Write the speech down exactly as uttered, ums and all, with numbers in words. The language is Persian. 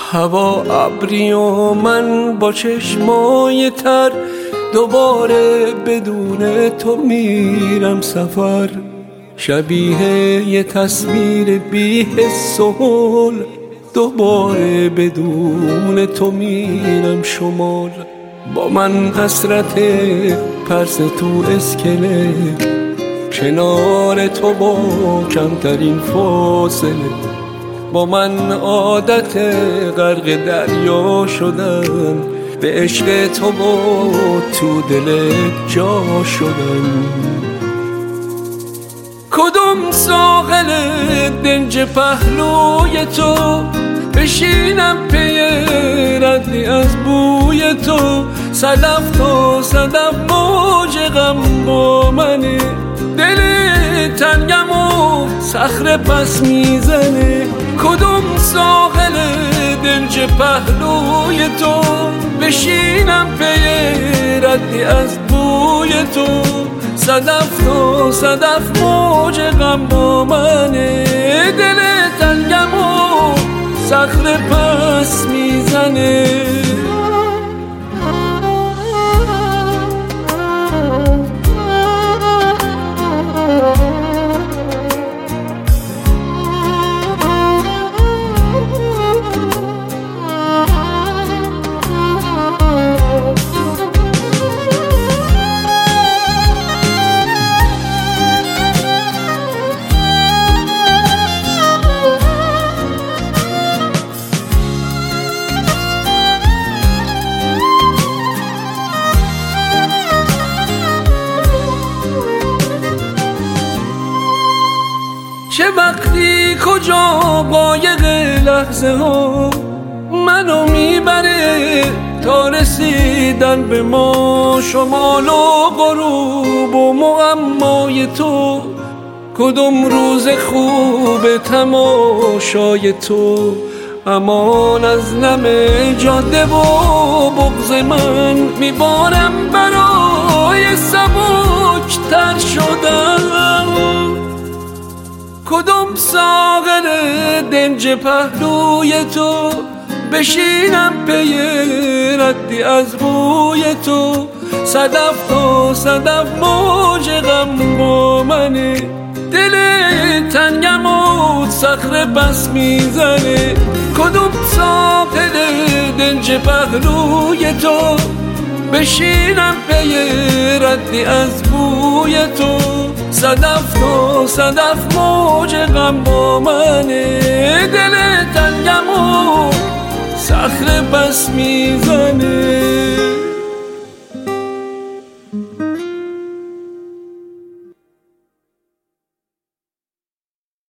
هوا ابری و من با چشمای تر، دوباره بدون تو میرم سفر. شبیه یه تصویر بی حس و حال، دوباره بدون تو میرم شمال. با من حسرت پرس تو اسکله، کنار تو با کمترین فاصله. با من عادت غرق دریا شدن، به عشق تو با تو دلت جا شدن. کدوم ساحل دنج پهلوی تو، بشینم پی ردی از بوی تو. صدف تا صدف موج غم با منه، دل تنگم و صخره پس میزنه. کدوم ساحل دنج پهلوی تو، بشینم پی ردی از بوی تو. صدف تا صدف موج غم با منه، دل تنگم و صخره پس میزنه. چه وقتی کجا قایق لحظه ها منو میبره، تا رسیدن به ما شمال و غروب و معمای تو. کدوم روز خوب تماشای تو، امان از نم جاده و بغض من. میبارم برای سبک تر شدن. کدوم ساغر دنج پهلوی تو، بشینم پی ردی از بوی تو. صدف تا صدف موج غم با منه، دل تنگم و صخره بس میزنه. کدوم ساغر دنج پهلوی تو، بشینم پی ردی از بوی تو. صدف تا صدف موج غم با منه، دل تنگم و صخره بس میزنه.